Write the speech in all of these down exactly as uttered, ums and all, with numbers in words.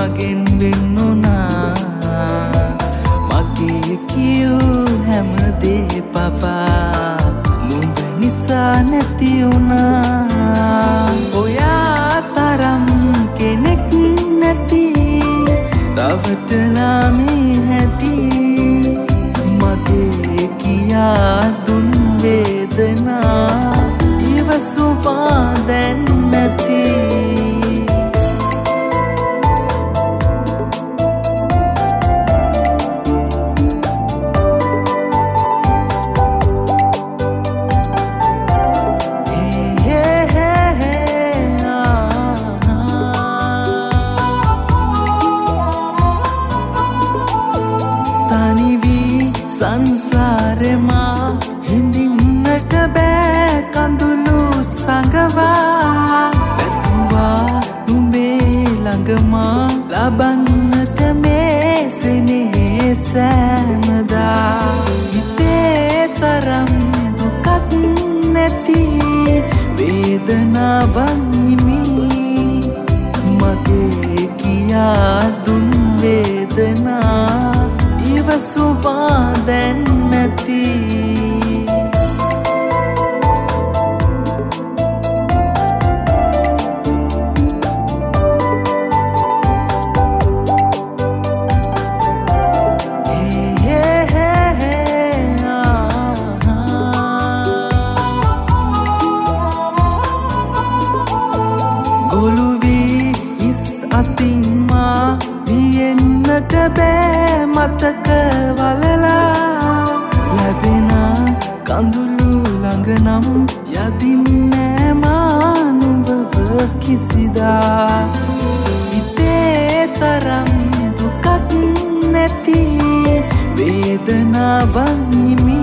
මගෙන් වෙන්නුනා මගේ කියූ හැමදේ පවා නුඹ නිසා නැති වුණා ඔයා තරම් කෙනෙක් නැති රවටලා මේ හැටි මගේ කියා දුන් වේදනා ඉවසුවා දැන් නැති සංසාරෙමා හිඳින්නට බෑ කඳුළු සඟවා පැතුවා නුඹේ ළඟමා ලබන්නට මේ සෙනෙහේ සෑමදා හිතේ තරම් දුකක් නැති වේදනාවන් හිමි මගේ කියා දුන් වේදනා ඉවසුවා දැන් නැති ගොළු වී ඉස් අතින් මා වියෙන්නට බෑ මතක වලලා ලැබෙන කඳුළු ළඟ නම් යදින්නෑ මා නුඹව කිසිදා හිතේ තරම් දුකක් නැති වේදනාවන් හිමි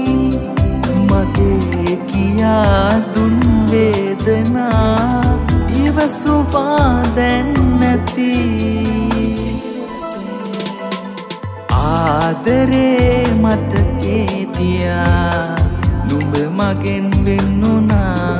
මගේ කියා දුන් වේදනා ඉවසුවා දැන් නැති ආදරේ මතකේ තියා නුඹ මගෙන් වෙන්නුනා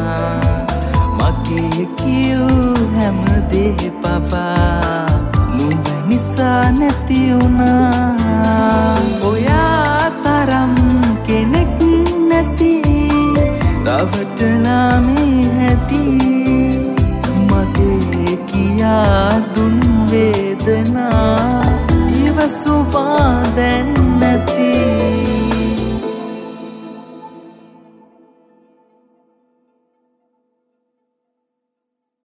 මගේ කියූ හැමදේ පවා නුඹ නිසා නැති වුණා ඔයා තරම් කෙනෙක් නැති රවටලා මේ හැටි මගේ කියා දුන් වේදනා ඉවසුවා දැන්